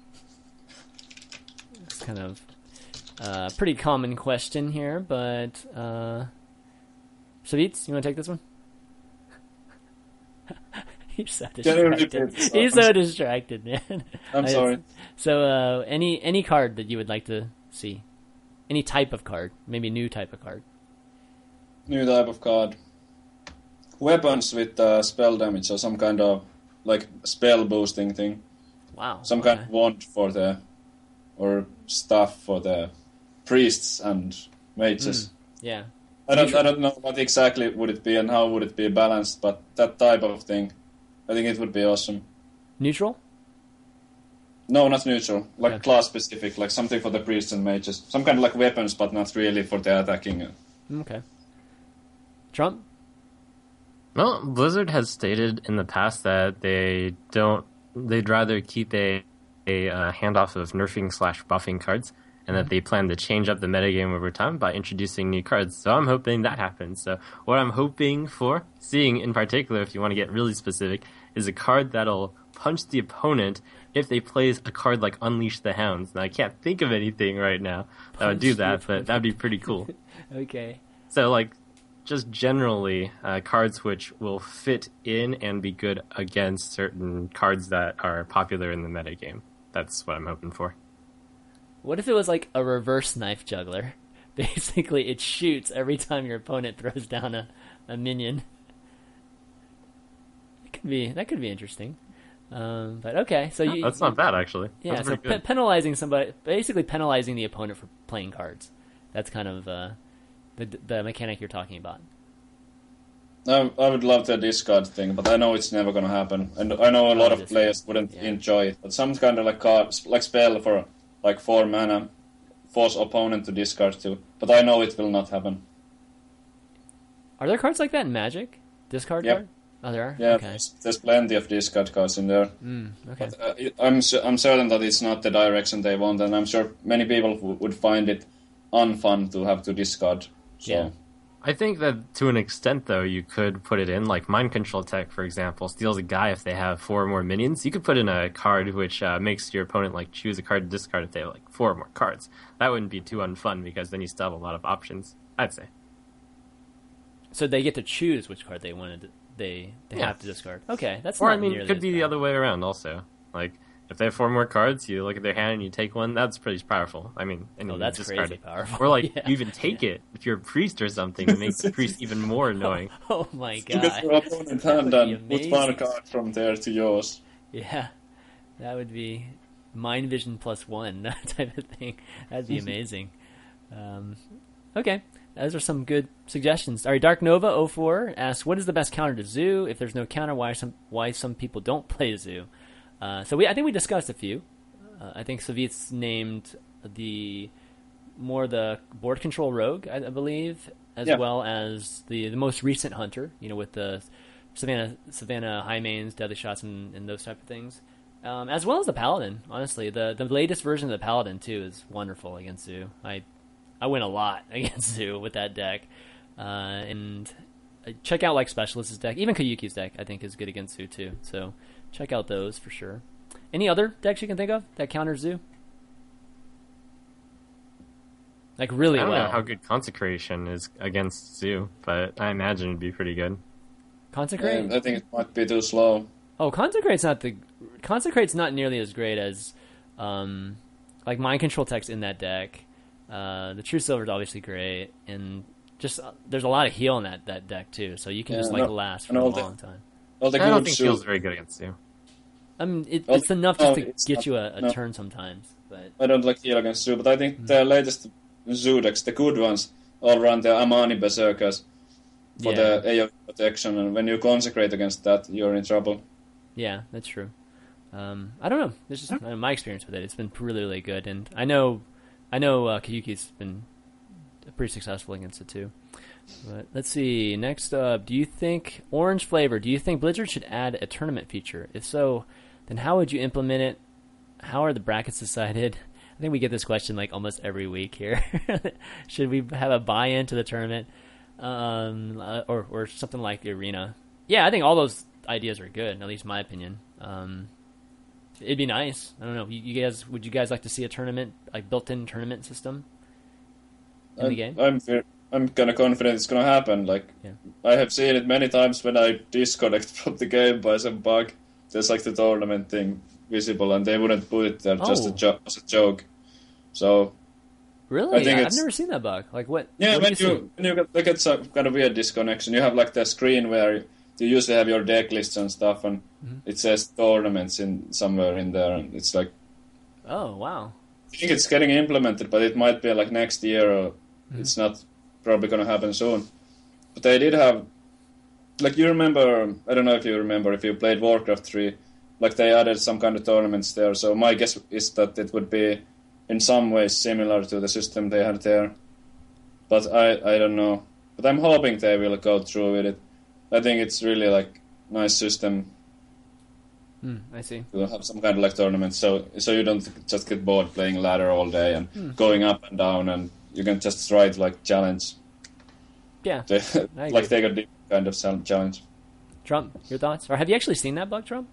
It's kind of a pretty common question here, but Savitz, you want to take this one? He's so Can you repeat distracted. this? He's so distracted, man. I'm sorry. So, any card that you would like to see, any type of card, maybe new type of card. New type of card. Weapons with spell damage or some kind of like spell boosting thing. Wow. Some kind of wand for the or stuff for the priests and mages. Yeah. I don't know what exactly would it be and how would it be balanced, but that type of thing, I think it would be awesome. Neutral. No, not neutral. Like Okay. class specific, like something for the priests and mages. Some kind of like weapons, but not really for the attacking. Okay. Trump. Well, Blizzard has stated in the past that they'd rather keep a handoff of nerfing / buffing cards, and that they plan to change up the metagame over time by introducing new cards. So I'm hoping that happens. So what I'm hoping for, seeing in particular, if you want to get really specific, is a card that'll punch the opponent if they play a card like Unleash the Hounds. Now, I can't think of anything right now that would do Punch the that, but that'd be pretty cool. Okay. So, like, just generally, cards which will fit in and be good against certain cards that are popular in the metagame. That's what I'm hoping for. What if it was like a reverse knife juggler? Basically, it shoots every time your opponent throws down a minion. That could be interesting. But okay, so That's not bad, actually. Yeah, That's so pretty good. penalizing somebody, basically penalizing the opponent for playing cards. That's kind of the mechanic you're talking about. I would love the discard thing, but I know it's never going to happen. And I know a lot of discard. players wouldn't Yeah. enjoy it. But some kind of like card, like spell for like 4 mana, force opponent to discard too. But I know it will not happen. Are there cards like that in Magic? Discard Yep. card? Oh, there are? Yeah, Okay. there's plenty of discard cards in there. Okay. But I'm certain that it's not the direction they want, and I'm sure many people would find it unfun to have to discard. So. Yeah. I think that to an extent, though, you could put it in, like Mind Control Tech, for example, steals a guy if they have 4 or more minions. You could put in a card which makes your opponent like choose a card to discard if they have like 4 or more cards. That wouldn't be too unfun because then you still have a lot of options, I'd say. So they get to choose which card they wanted. They Yeah. have to discard. Okay, that's Or, not I mean, nearly it could as be the bad. other way around also. Like, if they have 4 more cards, you look at their hand and you take one, that's pretty powerful. I mean, and Oh, you that's discard crazy it. powerful. Or, like, Yeah. you even take it if you're a priest or something and make the priest even more annoying. Oh my Look at your god. opponent's That hand would be and put one amazing. card from there to yours. Yeah, that would be mind vision +1 type of thing. That'd be amazing. Okay, those are some good suggestions. All right, Dark Nova 04 asks, "What is the best counter to Zoo? If there's no counter, why some people don't play Zoo?" I think we discussed a few. I think Savitz named the board control rogue, I believe, as Yeah. well as the most recent hunter. With the Savannah high mains, deadly shots, and those type of things, as well as the paladin. Honestly, the latest version of the paladin too is wonderful against Zoo. I win a lot against Zoo with that deck, and check out like Specialist's deck, even Kayuki's deck. I think is good against Zoo too. So check out those for sure. Any other decks you can think of that counter Zoo? Like really I don't well. know how good Consecration is against Zoo, but I imagine it'd be pretty good. Consecrate? I think it might be too slow. Oh, Consecrate's not nearly as great as like Mind Control Tech's in that deck. The True Silver is obviously great, and just there's a lot of heal in that deck too, so you can just last for a long time. All the I don't good think Zoo- feels very good against Zoo. I mean, Well, it's enough no, just to it's get not- you a no. turn sometimes, but I don't like heal against Zoo, but I think the latest Zoo decks, the good ones, all run the Amani Berserkers for the AoE protection, and when you consecrate against that, you're in trouble. yeah, that's true. I don't know. This is my experience with it. It's been really, really good, and I know I know Kiyuki's been pretty successful against it too. But let's see. Next up, do you think Orange Flavor? Do you think Blizzard should add a tournament feature? If so, then how would you implement it? How are the brackets decided? I think we get this question like almost every week here. Should we have a buy-in to the tournament, or something like the arena? Yeah, I think all those ideas are good. At least in my opinion. It'd be nice. I don't know. Would you guys like to see a tournament, like built-in tournament system in the game? I'm kind of confident it's going to happen. Like, yeah. I have seen it many times when I disconnect from the game by some bug. There's like the tournament thing visible, and they wouldn't put it there just as a joke. So, really, I think I've never seen that bug. Like what? Yeah, what when you get some kind of weird disconnection, you have like the screen where you usually have your deck lists and stuff, and it says tournaments in somewhere in there, and it's like, oh wow. I think it's getting implemented, but it might be like next year, or it's not probably going to happen soon. But they did have, like, you remember, I don't know if you remember, if you played Warcraft 3, like they added some kind of tournaments there, so my guess is that it would be in some ways similar to the system they had there. But I don't know. But I'm hoping they will go through with it. I think it's really like nice system. I see. To have some kind of like tournament, so you don't just get bored playing ladder all day and going up and down, and you can just try to like challenge. Yeah, like take a different kind of challenge. Trump, your thoughts? Or have you actually seen that bug, Trump?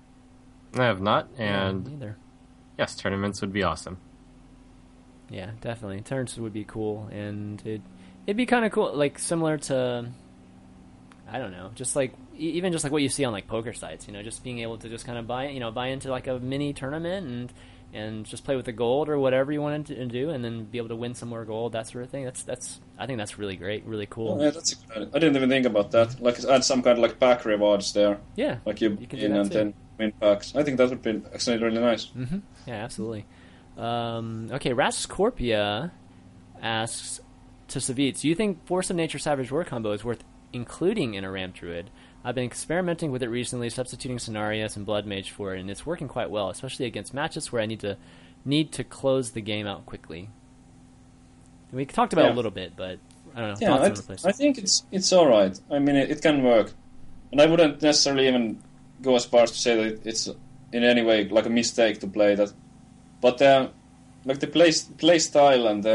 I have not, and neither. Yes, tournaments would be awesome. Yeah, definitely. Tournaments would be cool, and it'd be kind of cool, like similar to, I don't know, just like even just like what you see on like poker sites, just being able to just kind of buy into like a mini tournament and just play with the gold or whatever you wanted to do, and then be able to win some more gold, that sort of thing. I think that's really great, really cool. Yeah, that's exciting. I didn't even think about that. Like add some kind of like pack rewards there. Yeah, like you can in and then win packs. I think that would be actually really nice. Mm-hmm. Yeah, absolutely. Okay, Rascorpia asks to Savitz, do you think Force of Nature Savage War combo is worth including in a Ramp Druid? I've been experimenting with it recently, substituting Cenarius and Blood Mage for it, and it's working quite well, especially against matches where I need to close the game out quickly. And we talked about it a little bit, but I don't know. Yeah, I think it's all right. I mean, it can work, and I wouldn't necessarily even go as far as to say that it's in any way like a mistake to play that. But like the play style and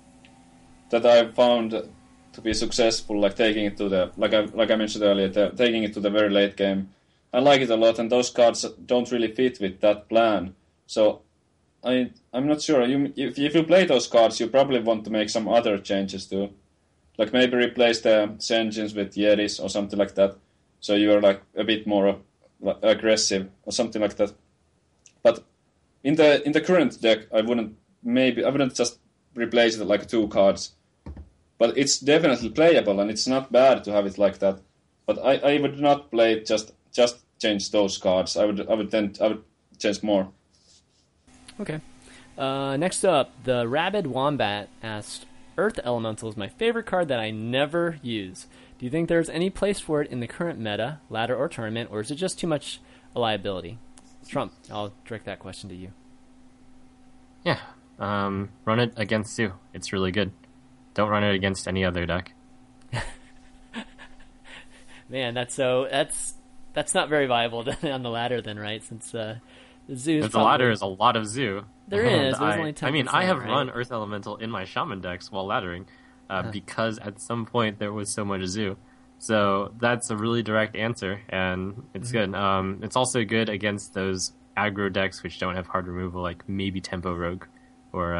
that I found to be successful, like taking it to the like I mentioned earlier, taking it to the very late game, I like it a lot. And those cards don't really fit with that plan. So I'm not sure. If you play those cards, you probably want to make some other changes too, like maybe replace the Senjins with Yetis or something like that. So you're like a bit more aggressive or something like that. But in the current deck, I wouldn't just replace it like 2 cards. But it's definitely playable, and it's not bad to have it like that. But I would not play it just change those cards. I would change more. Okay. Next up, the Rabid Wombat asked, Earth Elemental is my favorite card that I never use. Do you think there's any place for it in the current meta, ladder or tournament, or is it just too much a liability? Trump, I'll direct that question to you. Yeah, run it against Zoo. It's really good. Don't run it against any other deck. Man, that's not very viable on the ladder then, right? Since Zoo's the ladder is a lot of Zoo. There is. There's only 10%, I mean, I have right? run Earth Elemental in my Shaman decks while laddering because at some point there was so much Zoo. So that's a really direct answer, and it's good. It's also good against those aggro decks which don't have hard removal, like maybe Tempo Rogue or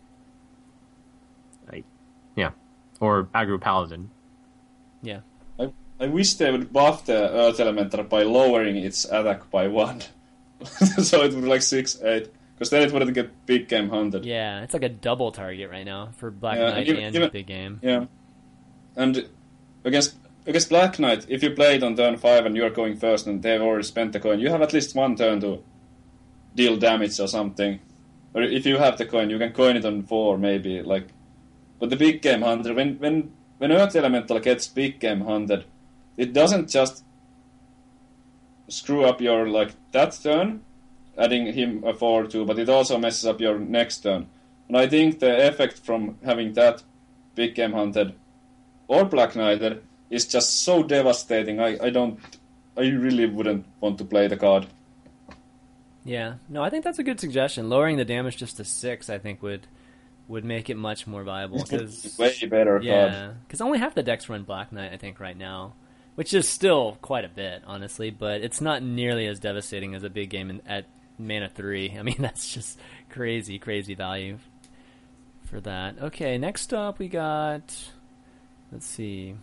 or aggro Paladin. Yeah. I wish they would buff the Earth Elemental by lowering its attack by 1. So it would be like 6-8. Because then it wouldn't get big game hunted. Yeah, it's like a double target right now for Black Knight and big game. Yeah. And against Black Knight, if you play it on turn 5 and you're going first and they've already spent the coin, you have at least 1 turn to deal damage or something. Or if you have the coin, you can coin it on 4 maybe. But the big game hunter, when Earth Elemental gets big game hunted, it doesn't just screw up your that turn, adding him a 4-2, but it also messes up your next turn. And I think the effect from having that big game hunted or Black Knighted is just so devastating. I really wouldn't want to play the card. Yeah, no, I think that's a good suggestion. Lowering the damage just to 6, I think, would make it much more viable. Cause, way better card. Yeah, because only half the decks run Black Knight, I think, right now, which is still quite a bit, honestly. But it's not nearly as devastating as a big game at mana 3. I mean, that's just crazy, crazy value for that. Okay, next up we got. Let's see.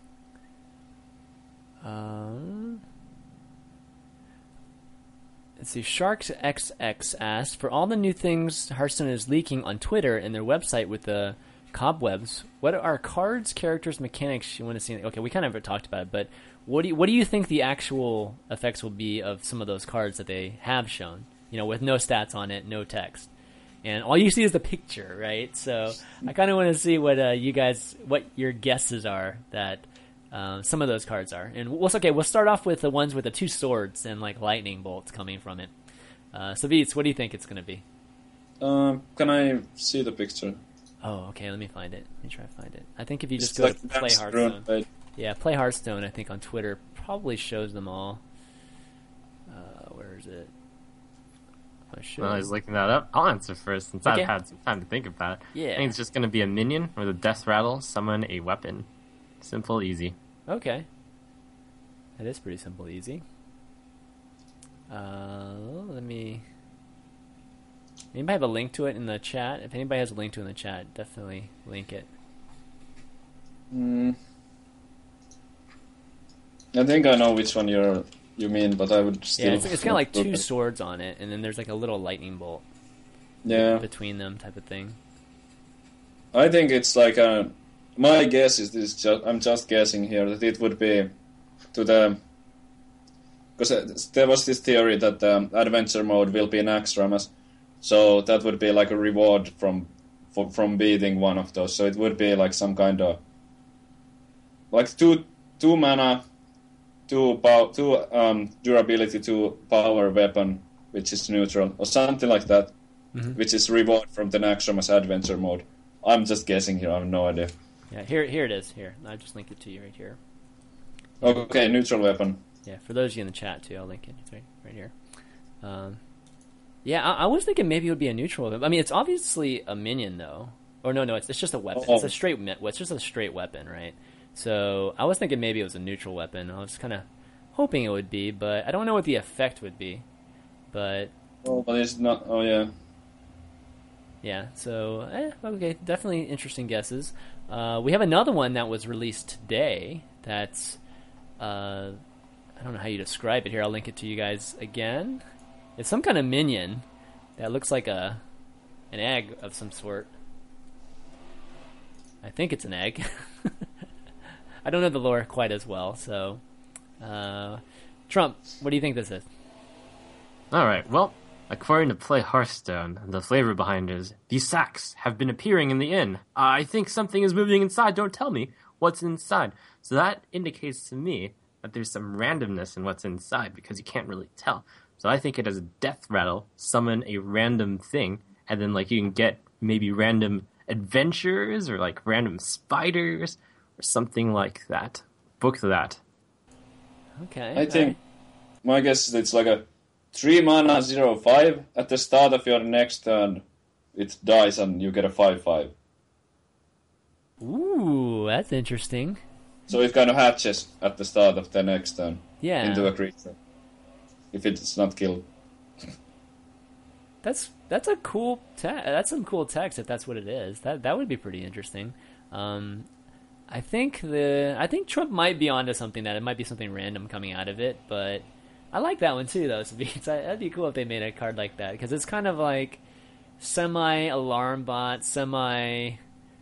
Let's see. Sharks XX asked, for all the new things Hearthstone is leaking on Twitter and their website with the cobwebs, what are cards, characters, mechanics you want to see? Okay, we kind of talked about it, but what do you think the actual effects will be of some of those cards that they have shown? You know, with no stats on it, no text, and all you see is the picture, right? So I kind of want to see what what your guesses are that some of those cards are. And we'll start off with the ones with the 2 swords and like lightning bolts coming from it. So Beats, what do you think it's going to be? Can I see the picture? Oh, okay. Let me find it. Let me try to find it. I think if you just It's go like to Play Hearthstone, right? yeah, Play Hearthstone. I think on Twitter probably shows them all. Where is it? Well, I was looking that up. I'll answer first since Okay. I've had some time to think about it. Yeah. I think it's just going to be a minion with a death rattle, summon a weapon. Simple, easy. Okay. That is pretty simple, easy. Let me. Anybody have a link to it in the chat? If anybody has a link to it in the chat, definitely link it. I think I know which one you mean, but I would still. Yeah, it's kind of like 2 swords on it, and then there's like a little lightning bolt between them, type of thing. I think it's like my guess is this. I'm just guessing here that it would be to the because there was this theory that adventure mode will be an Naxxramas, so that would be like a reward from beating one of those. So it would be like some kind of like two mana, 2 durability, 2 power weapon, which is neutral, or something like that, which is reward from the Naxxramas adventure mode. I'm just guessing here. I have no idea. Yeah, here it is. Here, I just linked it to you right here. Okay, neutral weapon. Yeah, for those of you in the chat too, I'll link it. It's right here. Yeah, I was thinking maybe it would be a neutral. I mean, it's obviously a minion though. Or no, it's just a weapon. It's a straight. It's just a straight weapon, right? So I was thinking maybe it was a neutral weapon. I was kind of hoping it would be, but I don't know what the effect would be. But it's not. Oh yeah. Yeah. So okay, definitely interesting guesses. We have another one that was released today. That's I don't know how you describe it here. I'll link it to you guys again. It's some kind of minion that looks like an egg of some sort. I think it's an egg. I don't know the lore quite as well, so... Trump, what do you think this is? Alright, well, according to Play Hearthstone, the flavor behind it is, these sacks have been appearing in the inn. I think something is moving inside, don't tell me what's inside. So that indicates to me that there's some randomness in what's inside, because you can't really tell. So I think it has a death rattle, summon a random thing, and then like you can get maybe random adventures or like random spiders or something like that. Book that. Okay. I think my guess is it's like a 3 mana 0/5 at the start of your next turn. It dies and you get a 5/5. Ooh, that's interesting. So it kind of hatches at the start of the next turn into a creature. If it's not killed. That's a cool that's some cool text if that's what it is. That would be pretty interesting. I think Trump might be onto something, that it might be something random coming out of it, but I like that one too though. So that'd be cool if they made a card like that, because it's kind of like semi-alarm bot, I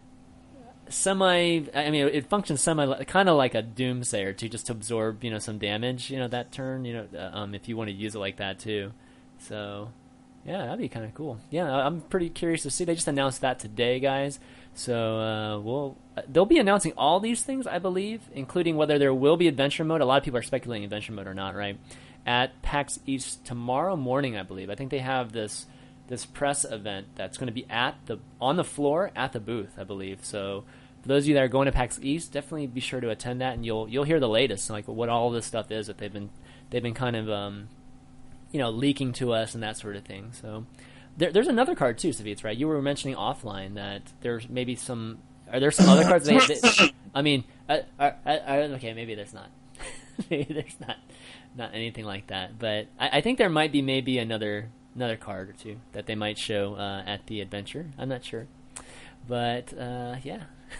mean, it functions kind of like a Doomsayer too, just to absorb, some damage, that turn, if you want to use it like that too. So, yeah, that'd be kind of cool. Yeah, I'm pretty curious to see. They just announced that today, guys. So, they'll be announcing all these things, I believe, including whether there will be Adventure Mode. A lot of people are speculating Adventure Mode or not, right? At PAX East tomorrow morning, I believe. I think they have this this press event that's going to be on the floor at the booth, I believe. So for those of you that are going to PAX East, definitely be sure to attend that, and you'll hear the latest, like what all this stuff is that they've been kind of leaking to us and that sort of thing. So there's another card too, Savitz, right? You were mentioning offline that there's maybe some. Are there some other cards? I mean, okay, maybe there's not. Maybe there's not anything like that, but I think there might be maybe another card or two that they might show at the adventure. I'm not sure, but yeah.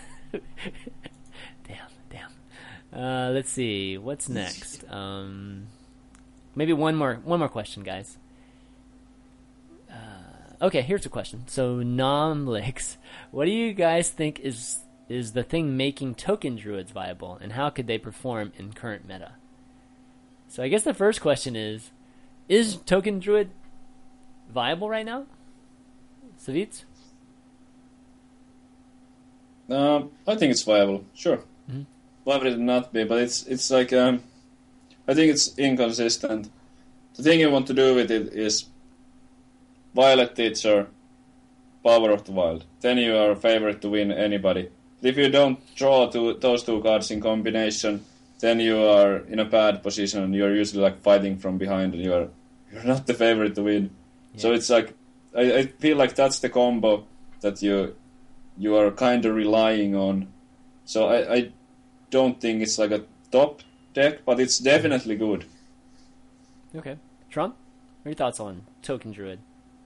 damn. Let's see what's next. Maybe one more question, guys. Okay, here's a question. So Nomlix, what do you guys think is the thing making token druids viable, and how could they perform in current meta? So I guess the first question is token druid viable right now? Savitz? I think it's viable, sure. Mm-hmm. Why would it not be? But it's like, I think it's inconsistent. The thing you want to do with it is Violet Teacher, Power of the Wild. Then you are a favorite to win anybody. If you don't draw those two cards in combination, then you are in a bad position, and you're usually like fighting from behind, and you're not the favorite to win. Yeah. So it's like I feel like that's the combo that you are kind of relying on. So I don't think it's like a top deck, but it's definitely good. Okay. Trump, what are your thoughts on Token Druid?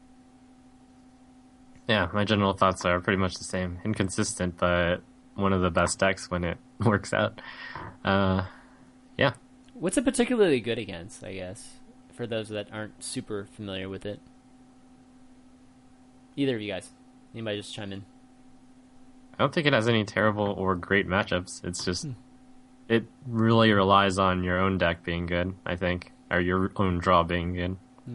Yeah, my general thoughts are pretty much the same. Inconsistent, but one of the best decks when it works out. Yeah. What's it particularly good against, I guess, for those that aren't super familiar with it? Either of you guys. Anybody just chime in? I don't think it has any terrible or great matchups. It's just, it really relies on your own deck being good, I think, or your own draw being good.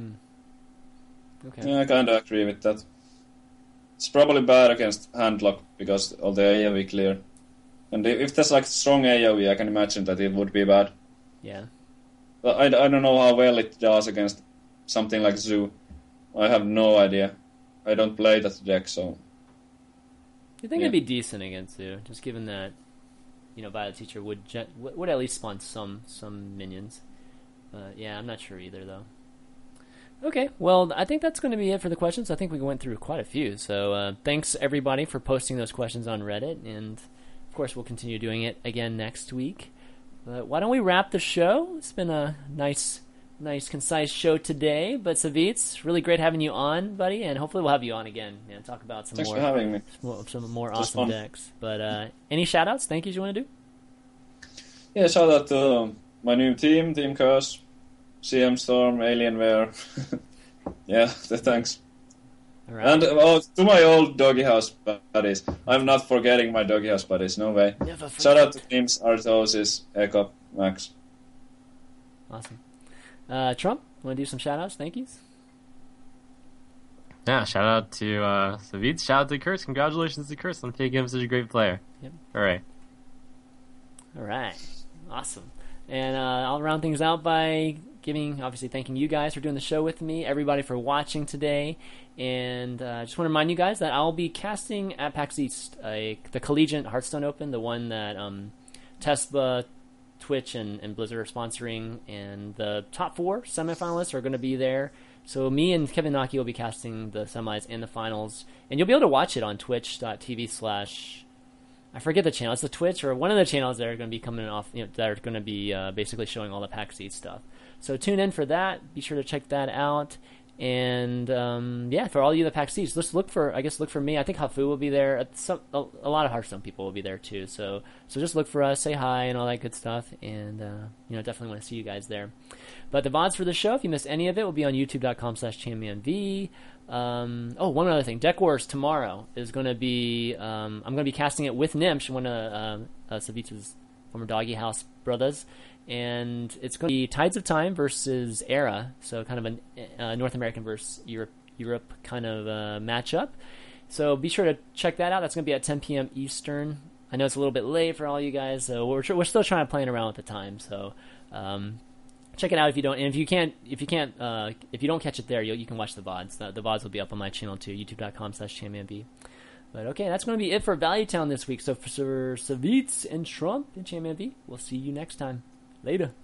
Okay. Yeah, I kind of agree with that. It's probably bad against Handlock because of the AoE clear. And if there's like strong AoE, I can imagine that it would be bad. Yeah. But I don't know how well it does against something like Zoo. I have no idea. I don't play that deck, so... I think it'd be decent against Zoo, just given that, Violet Teacher would at least spawn some minions. Yeah, I'm not sure either, though. Okay, well, I think that's going to be it for the questions. I think we went through quite a few, so thanks, everybody, for posting those questions on Reddit, and, of course, we'll continue doing it again next week. But why don't we wrap the show? It's been a nice, concise show today, but Savitz, really great having you on, buddy, and hopefully we'll have you on again and talk about some Thanks for having me. Some more awesome decks. But any shout-outs, thank yous you want to do? Yeah, shout out to my new team, Team Curse, CM Storm, Alienware. Yeah, thanks. All right. And to my old Doggy House buddies. I'm not forgetting my Doggy House buddies, no way. Shout out to teams Artosis, Ecop, Max. Awesome. Trump, want to do some shout-outs? Thank yous? Yeah, shout out to Savitz, shout out to Curse. Congratulations to Curse on making him such a great player. Yep. All right. Awesome. And I'll round things out by thanking you guys for doing the show with me, everybody for watching today, and I just want to remind you guys that I'll be casting at PAX East, the Collegiate Hearthstone Open, the one that Tesla, Twitch, and Blizzard are sponsoring, and the top 4 semifinalists are going to be there. So me and Kevin Naki will be casting the semis and the finals, and you'll be able to watch it on twitch.tv/ I forget the channel. It's the Twitch or one of the channels that are going to be coming off, that are going to be basically showing all the PAX East stuff. So tune in for that. Be sure to check that out. And for all you the PAX East, just look for me. I think Hafu will be there. A lot of Hearthstone people will be there too. So just look for us, say hi, and all that good stuff. And definitely want to see you guys there. But the VODs for the show, if you missed any of it, will be on youtube.com/ChampionV. One other thing. Deck Wars tomorrow is going to be... I'm going to be casting it with Nimsh, one of Savitz's former Doggy House brothers. And it's going to be Tides of Time versus Era, so kind of a North American versus Europe kind of matchup. So be sure to check that out. That's going to be at 10 p.m. Eastern. I know it's a little bit late for all you guys, so we're still trying to play around with the time. So check it out if you don't. And if you don't catch it there, you can watch the VODs. The VODs will be up on my channel too, youtube.com/ChanmanV. But okay, that's going to be it for Value Town this week. So for Savitz and Trump and ChanmanV, we'll see you next time. Later.